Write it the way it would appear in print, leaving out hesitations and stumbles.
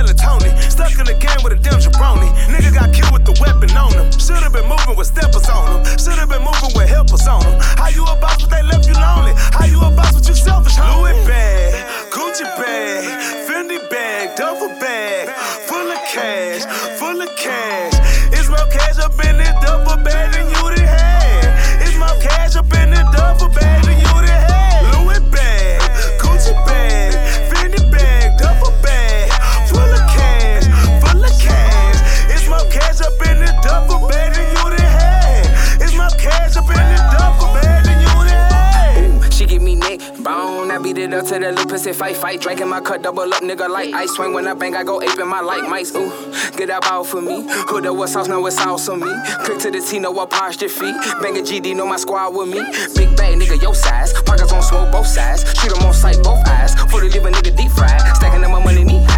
selling Tony. Stuck in the game with a damn jabroni. Nigga got killed with the weapon on him. Should've been moving with steppers on him. Should've been moving with helpers on him. How you a boss but they left you lonely? How you a boss but you selfish, homie? Louis bag, Gucci bag, Fendi bag, duffel bag, full of cash, full of cash. It's more cash up in this duffel bag than you done had. It's more cash up in this duffel bag than you done had. Louis bag, Gucci bag, Fendi bag, duffel bag, full of cash, full of cash. It's more cash up in this duffel bag than you done had. It's more cash up in this duffel bag than you done had. She give me neck bone, I beat it up to the little pussy fight. Drinking my cup, double up, nigga, like ice. Swing when I bang, I go ape in my like mice. Ooh, get that ball for me. Hood up, what sauce, now it's sauce on me. Click to the T, know what apostrophe. Bang a GD, know my squad with me. Big bag, nigga, your size. Pockets on swole, both sides. Shoot 'em on sight, both eyes. For the live a nigga deep fried. Stacking up my money knee